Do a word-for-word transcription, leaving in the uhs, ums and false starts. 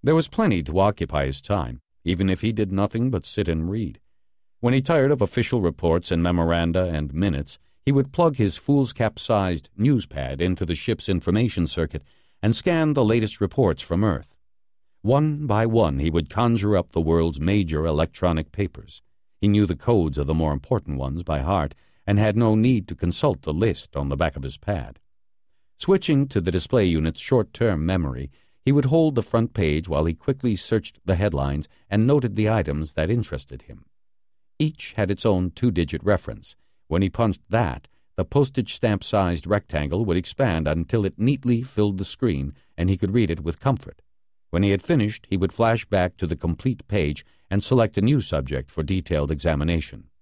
There was plenty to occupy his time, even if he did nothing but sit and read. When he tired of official reports and memoranda and minutes, he would plug his foolscap-sized newspad into the ship's information circuit and scan the latest reports from Earth. One by one, he would conjure up the world's major electronic papers. He knew the codes of the more important ones by heart and had no need to consult the list on the back of his pad. Switching to the display unit's short-term memory, he would hold the front page while he quickly searched the headlines and noted the items that interested him. Each had its own two-digit reference. When he punched that, the postage stamp-sized rectangle would expand until it neatly filled the screen and he could read it with comfort. When he had finished, he would flash back to the complete page and select a new subject for detailed examination.